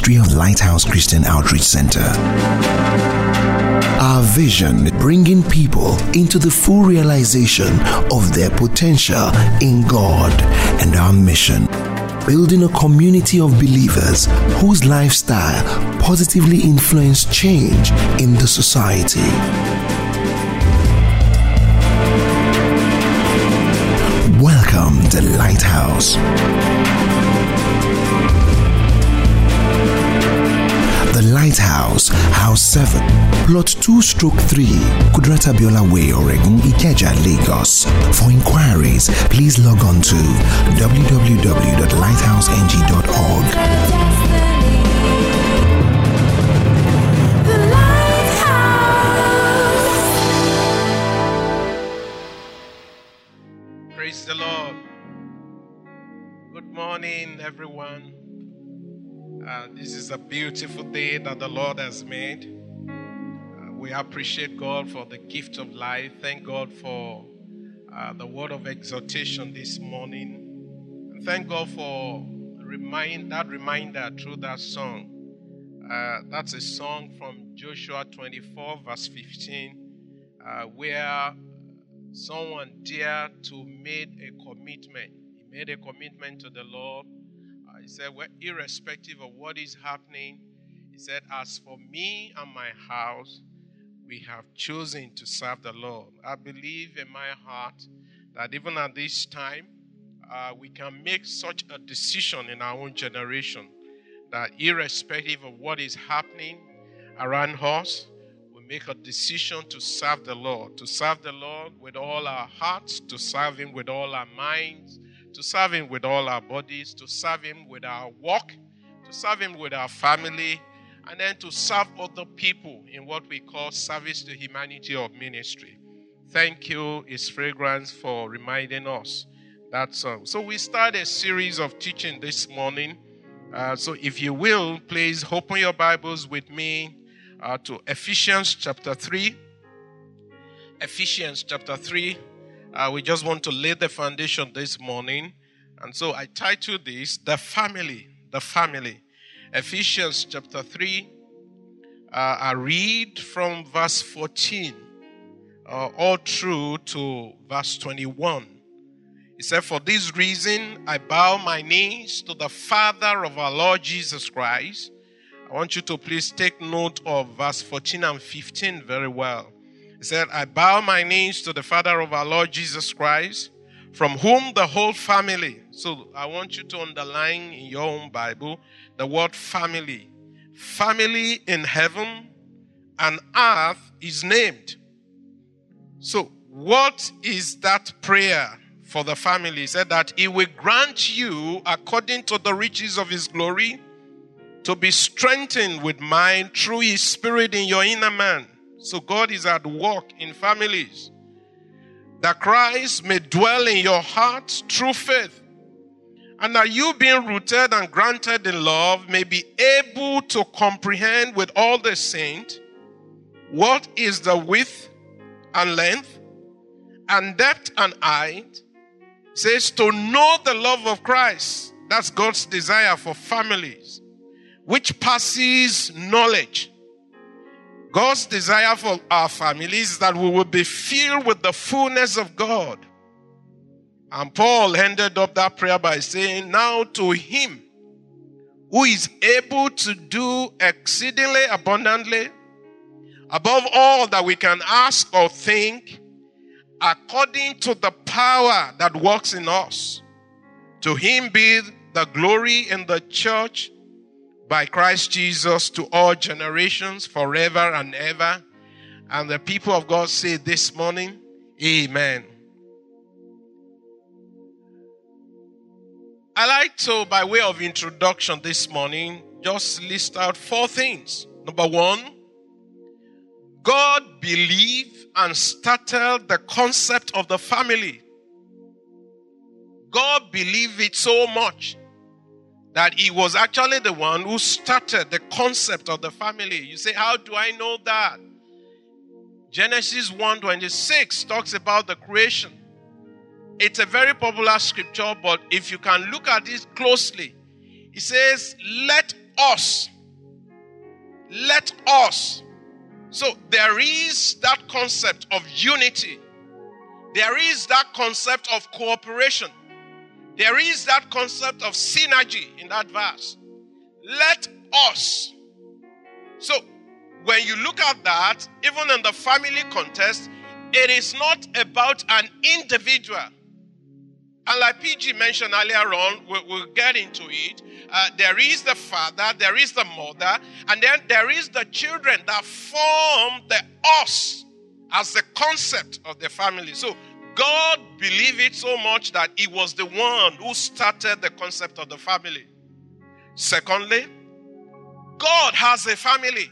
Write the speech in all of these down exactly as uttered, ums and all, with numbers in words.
ministry of Lighthouse Christian Outreach Center. Our vision, bringing people into the full realization of their potential in God, and our mission, building a community of believers whose lifestyle positively influence change in the society. Welcome to Lighthouse. The Lighthouse, House seven, Plot two stroke three, Kudrata Biola Way, Oregon, Ikeja, Lagos. For inquiries, please log on to w w w dot lighthouse n g dot org. Praise the Lord. Good morning, everyone. Uh, this is a beautiful day that the Lord has made. Uh, we appreciate God for the gift of life. Thank God for uh, the word of exhortation this morning. And thank God for remind, that reminder through that song. Uh, that's a song from Joshua twenty-four, verse fifteen, uh, where someone dared to make a commitment. He made a commitment to the Lord. Uh, he said, well, irrespective of what is happening, he said, as for me and my house, we have chosen to serve the Lord. I believe in my heart that even at this time, uh, we can make such a decision in our own generation that irrespective of what is happening around us, make a decision to serve the Lord, to serve the Lord with all our hearts, to serve Him with all our minds, to serve Him with all our bodies, to serve Him with our work, to serve Him with our family, and then to serve other people in what we call service to humanity or ministry. Thank you, His Fragrance, for reminding us that song. So we start a series of teaching this morning. Uh, so if you will, please open your Bibles with me Uh, to Ephesians chapter three. Ephesians chapter three. Uh, we just want to lay the foundation this morning. And so I titled this, The Family. The Family. Ephesians chapter three. Uh, I read from verse fourteen uh, all through to verse twenty-one. He said, for this reason I bow my knees to the Father of our Lord Jesus Christ. I want you to please take note of verse fourteen and fifteen very well. He said, I bow my knees to the Father of our Lord Jesus Christ, from whom the whole family. So I want you to underline in your own Bible the word family. Family in heaven and earth is named. So what is that prayer for the family? He said that He will grant you, according to the riches of His glory, to be strengthened with mind through His Spirit in your inner man. So God is at work in families. That Christ may dwell in your hearts through faith. And that you, being rooted and granted in love, may be able to comprehend with all the saints what is the width and length and depth and height. It says to know the love of Christ. That's God's desire for families, which passes knowledge. God's desire for our families is that we will be filled with the fullness of God. And Paul ended up that prayer by saying, now to Him who is able to do exceedingly abundantly, above all that we can ask or think, according to the power that works in us. To Him be the glory in the church by Christ Jesus to all generations, forever and ever. And the people of God say this morning, Amen. I like to, by way of introduction this morning, just list out four things. Number one, God believed and started the concept of the family. God believed it so much that He was actually the one who started the concept of the family. You say, how do I know that? Genesis one twenty-six talks about the creation. It's a very popular scripture, but if you can look at it closely, it says, let us. let us. So there is that concept of unity. There is that concept of cooperation. There is that concept of synergy in that verse. Let us. So when you look at that, even in the family context, it is not about an individual. And like P G mentioned earlier on, we'll, we'll get into it. Uh, there is the father, there is the mother, and then there is the children that form the us as the concept of the family. So God believed it so much that He was the one who started the concept of the family. Secondly, God has a family.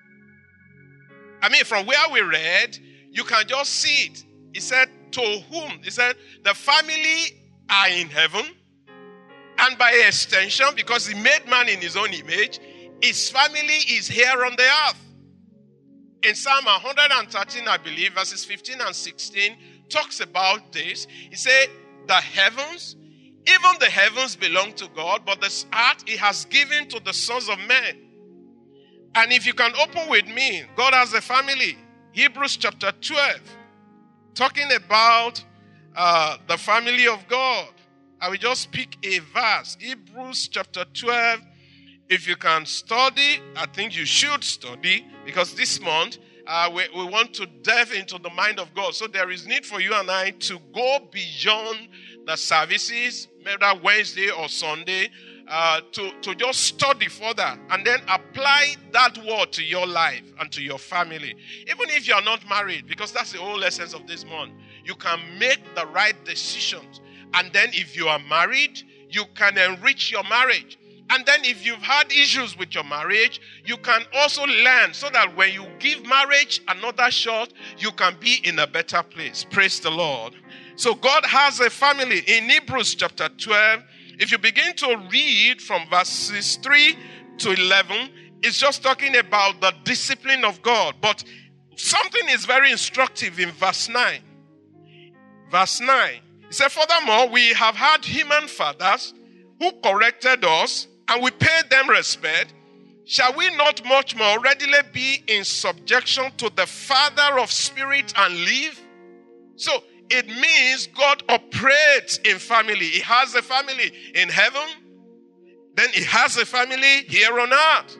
I mean, from where we read, you can just see it. He said, to whom? He said, the family are in heaven. And by extension, because He made man in His own image, His family is here on the earth. In Psalm one thirteen, I believe, verses fifteen and sixteen, talks about this. He said, the heavens, even the heavens belong to God, but the earth He has given to the sons of men. And if you can open with me, God has a family. Hebrews chapter twelve, talking about uh, the family of God. I will just pick a verse. Hebrews chapter twelve. If you can study, I think you should study, because this month uh, we, we want to delve into the mind of God. So there is need for you and I to go beyond the services, whether Wednesday or Sunday, uh, to, to just study further and then apply that word to your life and to your family. Even if you are not married, because that's the whole essence of this month. You can make the right decisions. And then if you are married, you can enrich your marriage. And then if you've had issues with your marriage, you can also learn so that when you give marriage another shot, you can be in a better place. Praise the Lord. So God has a family. In Hebrews chapter twelve, if you begin to read from verses three to eleven, it's just talking about the discipline of God. But something is very instructive in verse nine. Verse nine. He said, furthermore, we have had human fathers who corrected us, and we paid them respect. Shall we not much more readily be in subjection to the Father of spirit and live? So it means God operates in family. He has a family in heaven. Then He has a family here on earth.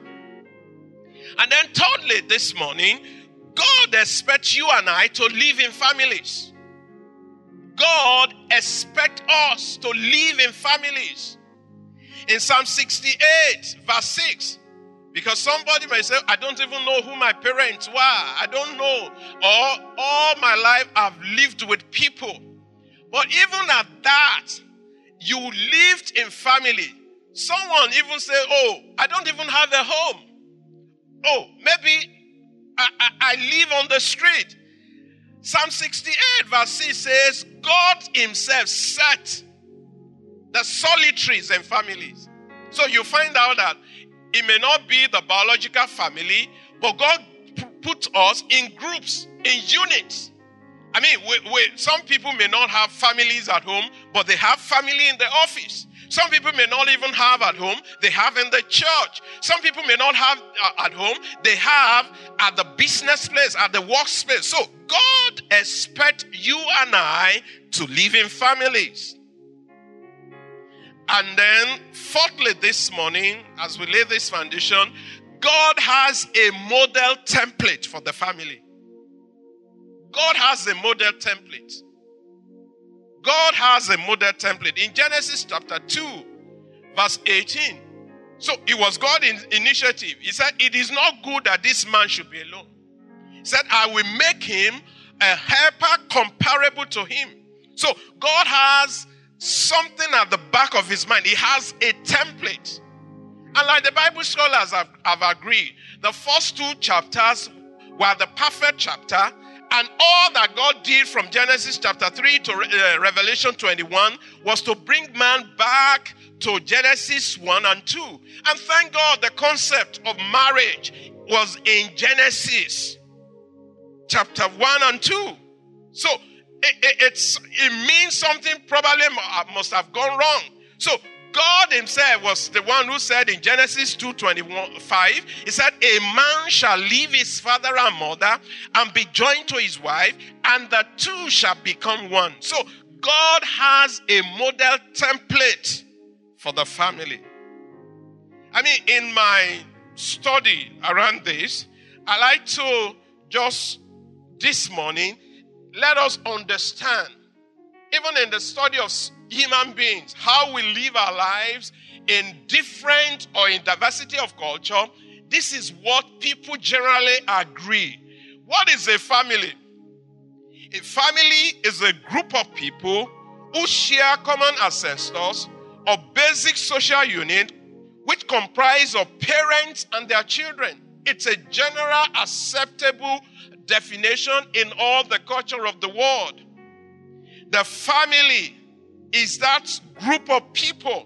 And then thirdly, this morning, God expects you and I to live in families. God expects us to live in families. In Psalm sixty-eight, verse six, because somebody may say, I don't even know who my parents were. I don't know. Or all my life I've lived with people. But even at that, you lived in family. Someone even say, oh, I don't even have a home. Oh, maybe I, I, I live on the street. Psalm sixty-eight, verse six says, God Himself set the solitaries and families. So you find out that it may not be the biological family, but God p- put us in groups, in units. I mean, we, we, some people may not have families at home, but they have family in the office. Some people may not even have at home, they have in the church. Some people may not have uh, at home, they have at the business place, at the workspace. So God expects you and I to live in families. And then, fourthly, this morning, as we lay this foundation, God has a model template for the family. God has a model template. God has a model template. In Genesis chapter two, verse eighteen. So, it was God's initiative. He said, it is not good that this man should be alone. He said, I will make him a helper comparable to him. So, God has something at the back of His mind. He has a template. And like the Bible scholars have, have agreed, the first two chapters were the perfect chapter, and all that God did from Genesis chapter three to uh, Revelation twenty-one was to bring man back to Genesis one and two. And thank God the concept of marriage was in Genesis chapter one and two. So It, it, it's, it means something probably must have gone wrong. So God himself was the one who said in Genesis two twenty-five, he said, a man shall leave his father and mother and be joined to his wife, and the two shall become one. So God has a model template for the family. I mean, in my study around this, I like to just this morning, let us understand, even in the study of human beings, how we live our lives in different or in diversity of culture. This is what people generally agree. What is a family? A family is a group of people who share common ancestors or basic social unit which comprise of parents and their children. It's a general acceptable definition in all the culture of the world. The family is that group of people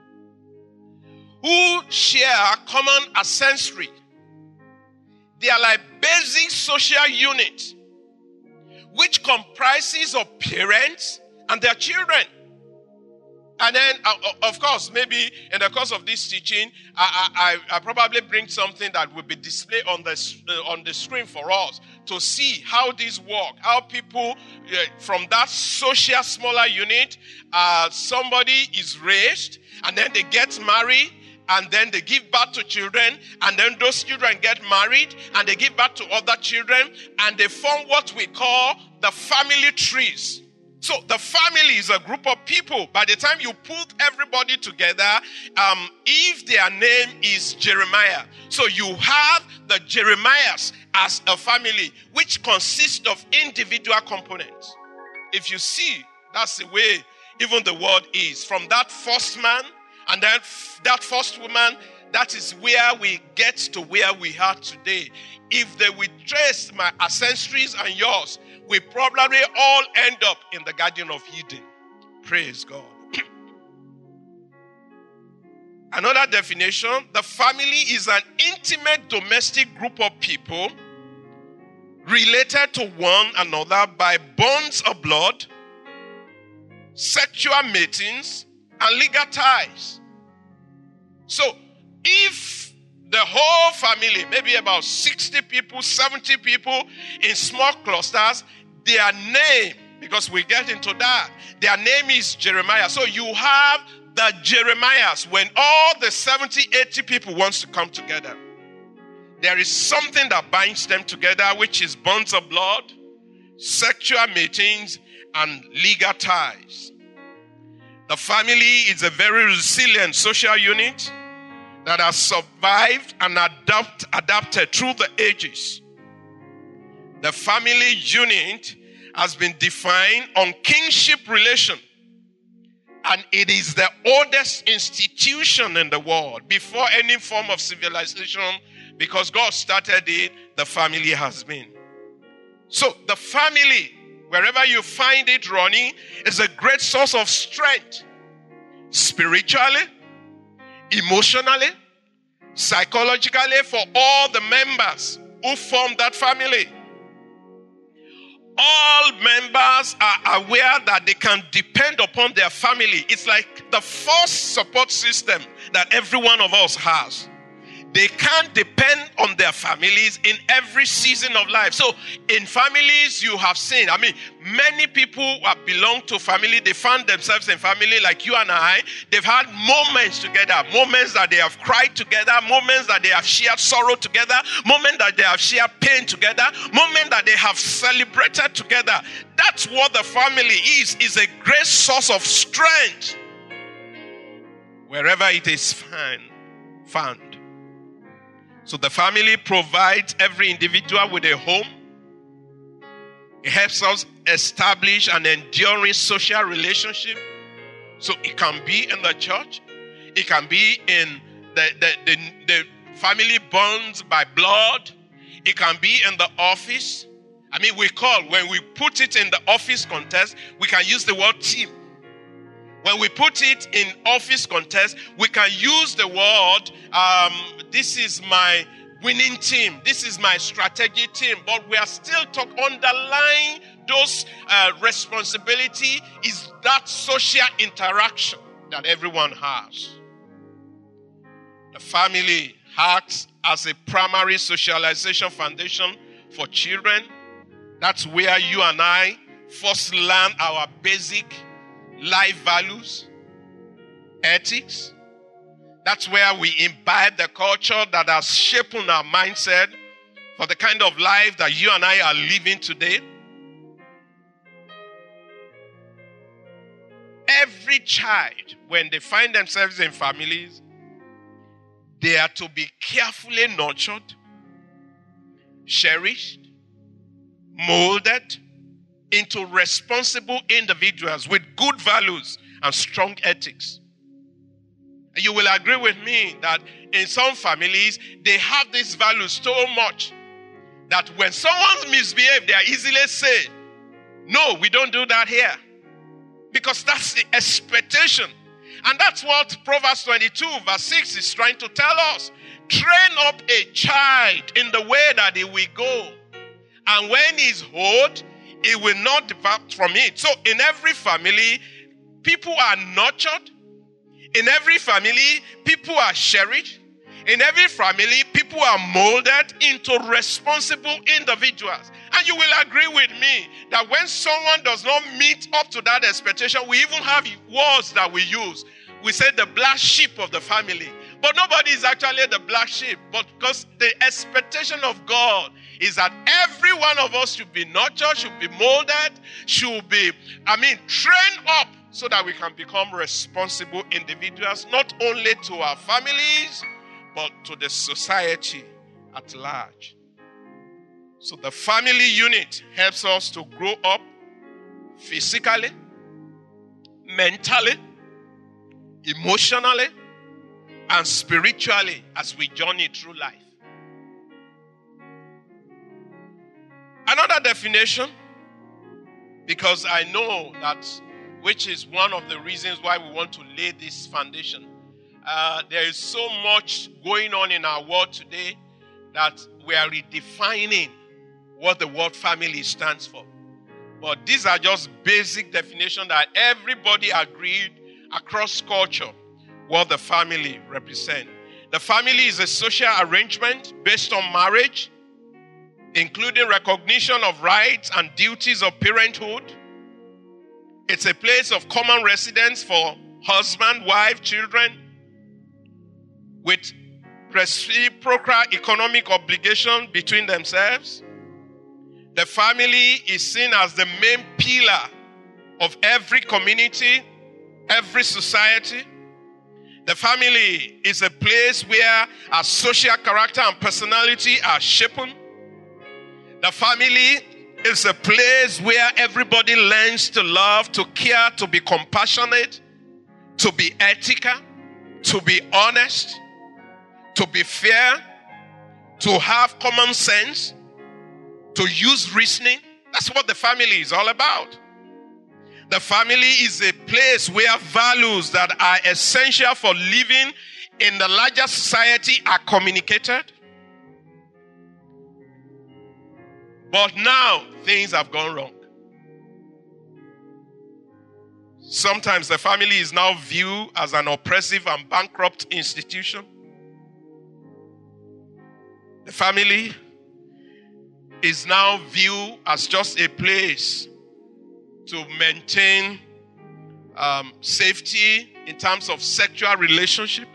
who share common ancestry. They are like basic social unit which comprises of parents and their children. And then, uh, of course, maybe in the course of this teaching, I, I, I probably bring something that will be displayed on the uh, on the screen for us to see how this works, how people uh, from that social smaller unit, uh, somebody is raised, and then they get married, and then they give birth to children, and then those children get married, and they give birth to other children, and they form what we call the family trees. So the family is a group of people. By the time you put everybody together, um, if their name is Jeremiah, so you have the Jeremiahs as a family, which consists of individual components. If you see, that's the way even the world is. From that first man, and then that first woman, that is where we get to where we are today. If they will trace my ancestries and yours, we probably all end up in the Garden of Eden. Praise God. Another definition, the family is an intimate domestic group of people related to one another by bonds of blood, sexual matings, and legal ties. So, if the whole family, maybe about sixty people, seventy people in small clusters, their name, because we get into that, their name is Jeremiah. So you have the Jeremiahs when all the seventy, eighty people wants to come together. There is something that binds them together, which is bonds of blood, sexual matings, and legal ties. The family is a very resilient social unit that has survived and adapt, adapted through the ages. The family unit has been defined on kinship relation, and it is the oldest institution in the world. Before any form of civilization, because God started it, the family has been. So the family, wherever you find it running, is a great source of strength, spiritually, emotionally, psychologically, for all the members who form that family. All members are aware that they can depend upon their family. It's like the first support system that every one of us has. They can't depend on their families in every season of life. So in families you have seen, I mean, many people who have belonged to family, they found themselves in family like you and I. They've had moments together, moments that they have cried together, moments that they have shared sorrow together, moments that they have shared pain together, moments that they have celebrated together. That's what the family is, is a great source of strength wherever it is found. found. So the family provides every individual with a home. It helps us establish an enduring social relationship. So it can be in the church. It can be in the, the, the, the family bonds by blood. It can be in the office. I mean, we call, when we put it in the office context, we can use the word team. When we put it in office context, we can use the word, um, this is my winning team. This is my strategy team. But we are still talking, underlying those uh, responsibility is that social interaction that everyone has. The family acts as a primary socialization foundation for children. That's where you and I first learn our basic life values, ethics. That's where we imbibe the culture that has shaped our mindset for the kind of life that you and I are living today. Every child, when they find themselves in families, they are to be carefully nurtured, cherished, molded into responsible individuals with good values and strong ethics. You will agree with me that in some families, they have these values so much that when someone misbehaves, they are easily say, no, we don't do that here. Because that's the expectation. And that's what Proverbs twenty-two verse six is trying to tell us. Train up a child in the way that he will go. And when he's old, he will not depart from it. So in every family, people are nurtured. In every family, people are cherished. In every family, people are molded into responsible individuals. And you will agree with me that when someone does not meet up to that expectation, we even have words that we use. We say the black sheep of the family. But nobody is actually the black sheep. But because the expectation of God is that every one of us should be nurtured, should be molded, should be, I mean, trained up so that we can become responsible individuals, not only to our families, but to the society at large. So the family unit helps us to grow up physically, mentally, emotionally, and spiritually as we journey through life. Another definition, because I know that, which is one of the reasons why we want to lay this foundation. Uh, there is so much going on in our world today that we are redefining what the word family stands for. But these are just basic definitions that everybody agreed across culture what the family represents. The family is a social arrangement based on marriage, including recognition of rights and duties of parenthood. It's a place of common residence for husband, wife, children, with reciprocal economic obligation between themselves. The family is seen as the main pillar of every community, every society. The family is a place where our social character and personality are shaped. The family is a place where everybody learns to love, to care, to be compassionate, to be ethical, to be honest, to be fair, to have common sense, to use reasoning. That's what the family is all about. The family is a place where values that are essential for living in the larger society are communicated. But now, things have gone wrong. Sometimes the family is now viewed as an oppressive and bankrupt institution. The family is now viewed as just a place to maintain um, safety in terms of sexual relationship.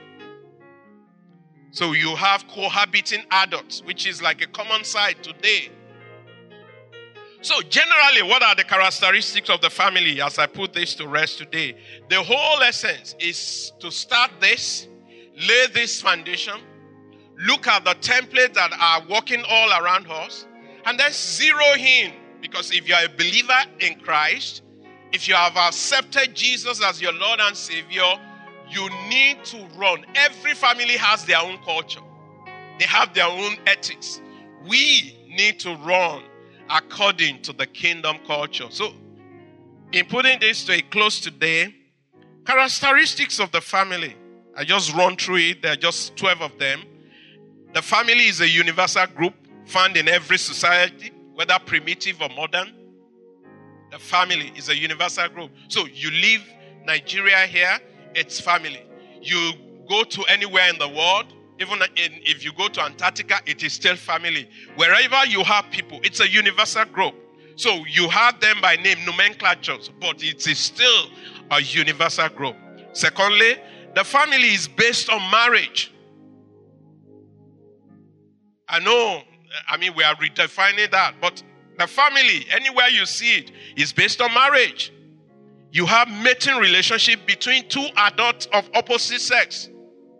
So you have cohabiting adults, which is like a common sight today. So generally, what are the characteristics of the family as I put this to rest today? The whole essence is to start this, lay this foundation, look at the templates that are working all around us, and then zero in. Because if you are a believer in Christ, if you have accepted Jesus as your Lord and Savior, you need to run. Every family has their own culture. They have their own ethics. We need to run according to the kingdom culture. So, in putting this to a close today, characteristics of the family. I just run through it. There are just twelve of them. The family is a universal group found in every society, whether primitive or modern. The family is a universal group. So you leave Nigeria here, it's family. You go to anywhere in the world, even in, if you go to Antarctica, it is still family. Wherever you have people, it's a universal group. So you have them by name, nomenclatures, but it is still a universal group. Secondly, the family is based on marriage. I know, I mean, we are redefining that, but the family, anywhere you see it, is based on marriage. You have mating relationship between two adults of opposite sex.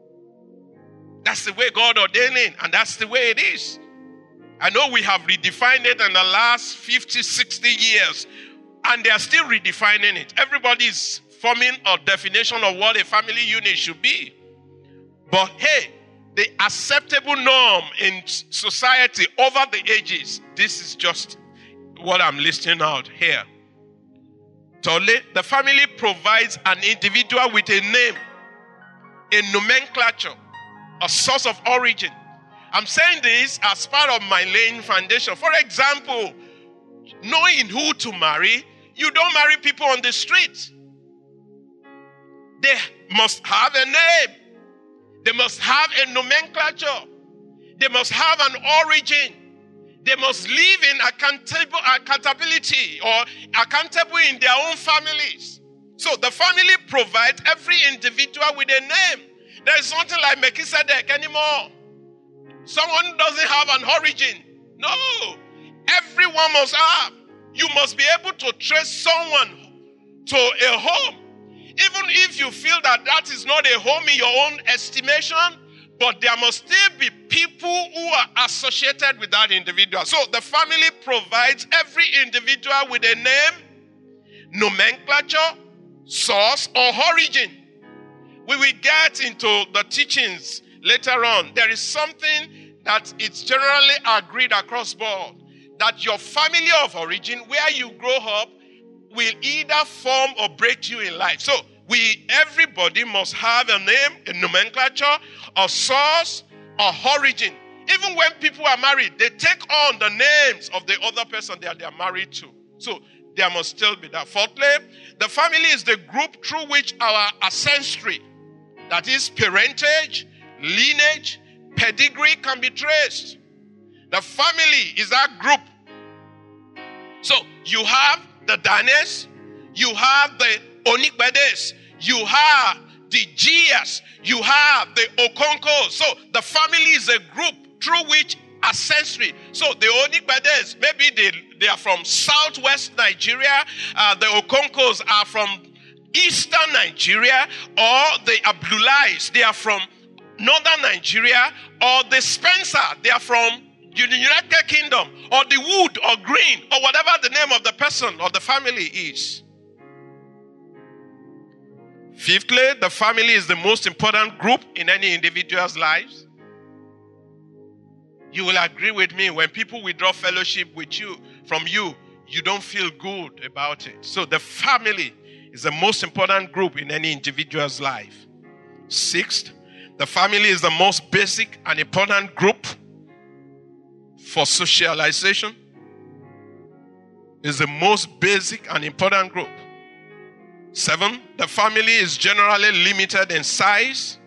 That's the way God ordained it, and that's the way it is. I know we have redefined it in the last fifty, sixty years, and they are still redefining it. Everybody is forming a definition of what a family unit should be. But hey, the acceptable norm in society over the ages, this is just what I'm listing out here. Thirdly, the family provides an individual with a name, a nomenclature, a source of origin. I'm saying this as part of my laying foundation. For example, knowing who to marry, you don't marry people on the street. They must have a name. They must have a nomenclature. They must have an origin. They must live in accountable, accountability or accountable in their own families. So the family provides every individual with a name. There is something like Melchizedek anymore. Someone doesn't have an origin. No. Everyone must have. You must be able to trace someone to a home. Even if you feel that that is not a home in your own estimation, but there must still be people who are associated with that individual. So the family provides every individual with a name, nomenclature, source, or origin. We will get into the teachings later on. There is something that it's generally agreed across board, that your family of origin, where you grow up, will either form or break you in life. So we, everybody must have a name, a nomenclature, a source, a origin. Even when people are married, they take on the names of the other person that they are married to. So there must still be that. Fourthly, the family is the group through which our ancestry, that is parentage, lineage, pedigree, can be traced. The family is that group. So you have the Danes, you have the Onikbedes, you have the Gias, you have the Okonkos. So the family is a group through which ancestry. So the Onikbedes, maybe they, they are from southwest Nigeria, uh, the Okonkos are from eastern Nigeria, or the Abdullahs, they are from northern Nigeria, or the Spencer, they are from the United Kingdom, or the Wood or Green, or whatever the name of the person or the family is. Fifthly, the family is the most important group in any individual's lives. You will agree with me, when people withdraw fellowship with you, from you, you don't feel good about it. So the family is the most important group in any individual's life. Sixth, the family is the most basic and important group for socialization. Is the most basic and important group. Seven, the family is generally limited in size.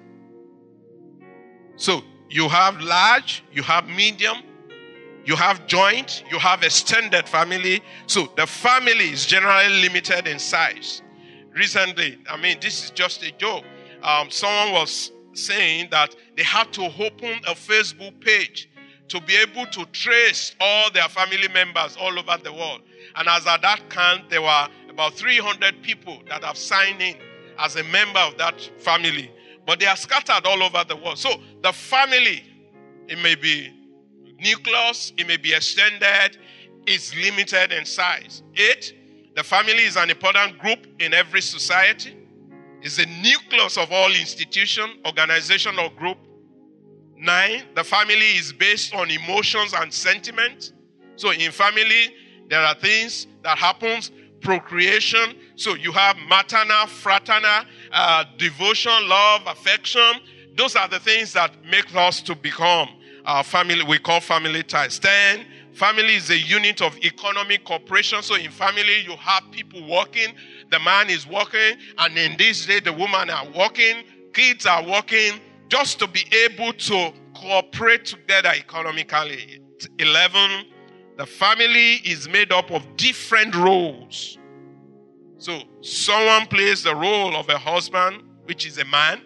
So you have large, you have medium, you have joint, you have extended family. So the family is generally limited in size. Recently, I mean, this is just a joke. Um, someone was saying that they had to open a Facebook page to be able to trace all their family members all over the world. And as at that count, there were about three hundred people that have signed in as a member of that family. But they are scattered all over the world. So the family, it may be nucleus, it may be extended, is limited in size. Eight, the family is an important group in every society. It's the nucleus of all institution, organization, or group. Nine, the family is based on emotions and sentiment. So in family, there are things that happens, procreation. So you have maternal, fraternal, uh, devotion, love, affection. Those are the things that make us to become our family. We call family ties. Ten, Family is a unit of economic cooperation. So in family, you have people working. The man is working. And in this day, the woman are working. Kids are working. Just to be able to cooperate together economically. eleven, the family is made up of different roles. So someone plays the role of a husband, which is a man.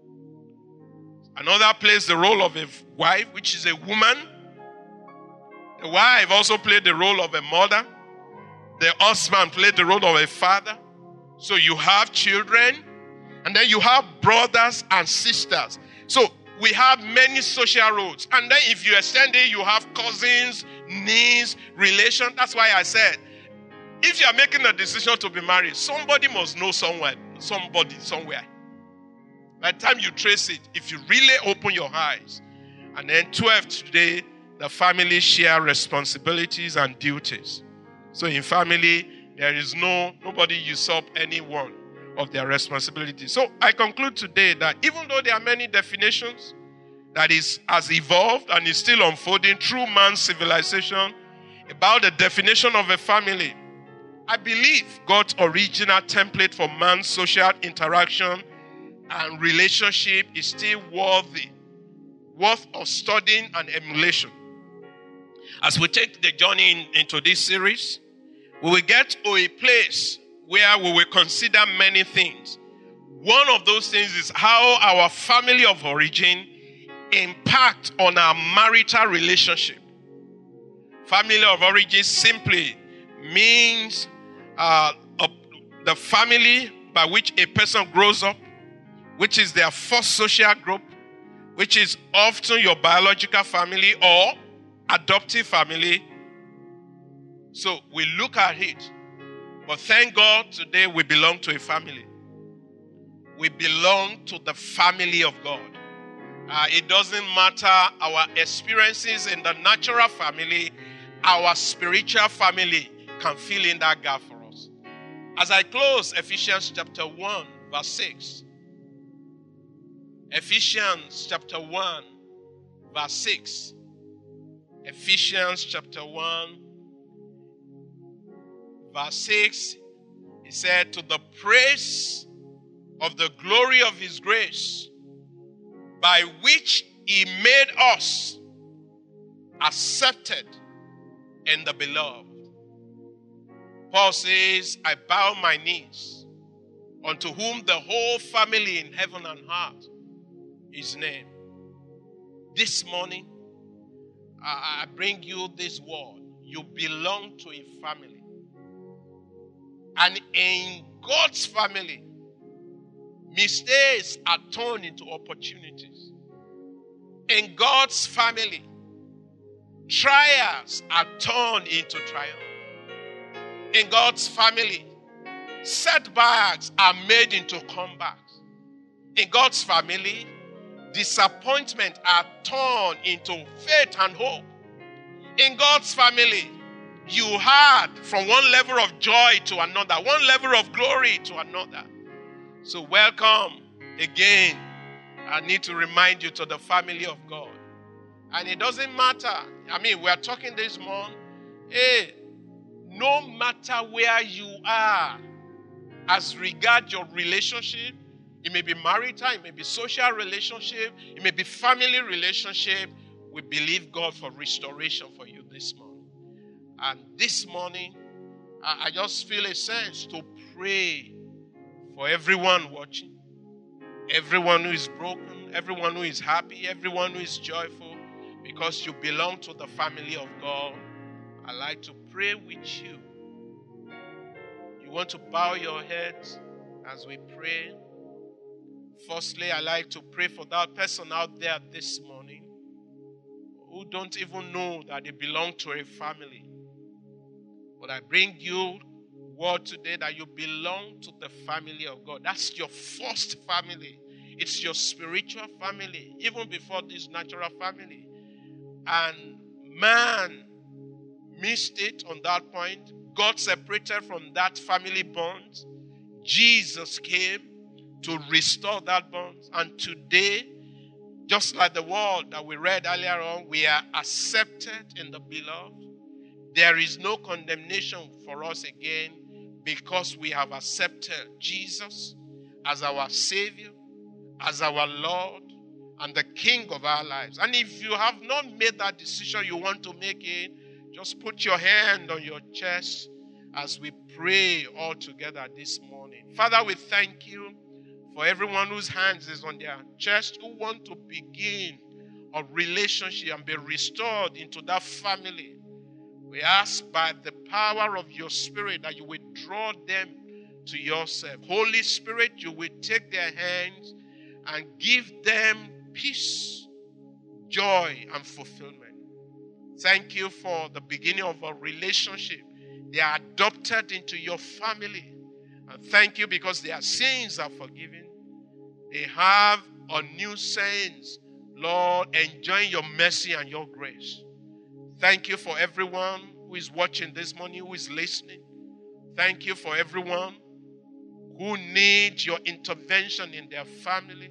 Another plays the role of a wife, which is a woman. The wife also played the role of a mother. The husband played the role of a father. So you have children, and then you have brothers and sisters. So we have many social roles. And then if you extend it, you have cousins, nieces, relations. That's why I said, if you are making a decision to be married, somebody must know somewhere, somebody somewhere. By the time you trace it, if you really open your eyes. And then twelve today, the family share responsibilities and duties. So in family, there is no, nobody usurp any one of their responsibilities. So I conclude today that even though there are many definitions that is has evolved and is still unfolding through man's civilization about the definition of a family, I believe God's original template for man's social interaction and relationship is still worthy, worth of studying and emulation. As we take the journey in, into this series, we will get to a place where we will consider many things. One of those things is how our family of origin impact on our marital relationship. Family of origin simply means uh, a, the family by which a person grows up, which is their first social group, which is often your biological family or adoptive family. So we look at it. But thank God today we belong to a family. We belong to the family of God. Uh, it doesn't matter our experiences in the natural family, our spiritual family can fill in that gap for us. As I close Ephesians chapter one, verse six. Ephesians chapter one, verse six. Ephesians chapter one, verse six. He said, to the praise of the glory of his grace, by which he made us accepted in the beloved. Paul says, I bow my knees unto whom the whole family in heaven and earth is named. This morning, I bring you this word. You belong to a family. And in God's family, mistakes are turned into opportunities. In God's family, trials are turned into triumph. In God's family, setbacks are made into comebacks. In God's family, disappointment are turned into faith and hope. In God's family, you had from one level of joy to another, one level of glory to another. So welcome again. I need to remind you to the family of God. And it doesn't matter. I mean, we are talking this morning. Hey, no matter where you are, as regards your relationship, it may be marital, it may be social relationship, it may be family relationship, we believe God for restoration for you this morning. And this morning, I, I just feel a sense to pray for everyone watching, everyone who is broken, everyone who is happy, everyone who is joyful, because you belong to the family of God. I like to pray with you. You want to bow your heads as we pray. Firstly, I like to pray for that person out there this morning who don't even know that they belong to a family. But I bring you word today that you belong to the family of God. That's your first family. It's your spiritual family, even before this natural family. And man missed it on that point. God separated from that family bond. Jesus came to restore that bond. And today, just like the word that we read earlier on, we are accepted in the beloved. there is no condemnation for us again because we have accepted Jesus as our Savior, as our Lord, and the King of our lives. And if you have not made that decision you want to make it, just put your hand on your chest as we pray all together this morning. Father, we thank you for everyone whose hands is on their chest, who want to begin a relationship and be restored into that family. We ask by the power of your Spirit that you will draw them to yourself. Holy Spirit, you will take their hands and give them peace, joy, and fulfillment. Thank you for the beginning of a relationship. They are adopted into your family. And thank you because their sins are forgiven. They have a new sense, Lord, enjoying your mercy and your grace. Thank you for everyone who is watching this morning, who is listening. Thank you for everyone who needs your intervention in their family.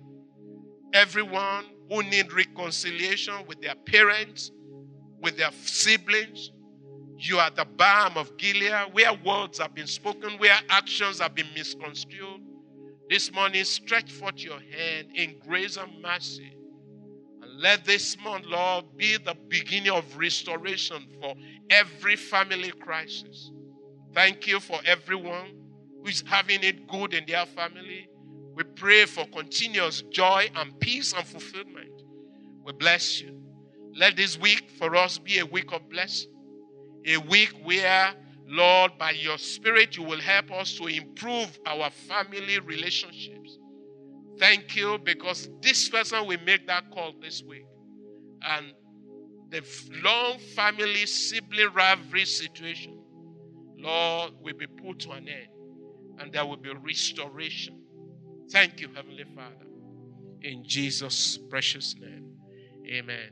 Everyone who needs reconciliation with their parents, with their siblings. You are the balm of Gilead, where words have been spoken, where actions have been misconstrued. This morning, stretch forth your hand in grace and mercy. And let this month, Lord, be the beginning of restoration for every family crisis. Thank you for everyone who is having it good in their family. We pray for continuous joy and peace and fulfillment. We bless you. Let this week for us be a week of blessing. A week where, Lord, by your Spirit, you will help us to improve our family relationships. Thank you because this person will make that call this week. And the long family sibling rivalry situation, Lord, will be put to an end. And there will be restoration. Thank you, Heavenly Father. In Jesus' precious name. Amen.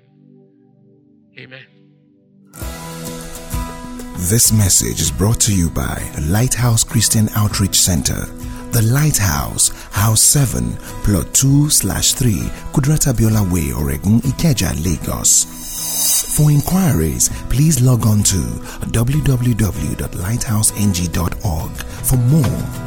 Amen. This message is brought to you by Lighthouse Christian Outreach Center. The Lighthouse, House seven, Plot two slash three, Kudrata Biola Way, Oregon, Ikeja, Lagos. For inquiries, please log on to w w w dot lighthouse n g dot org for more.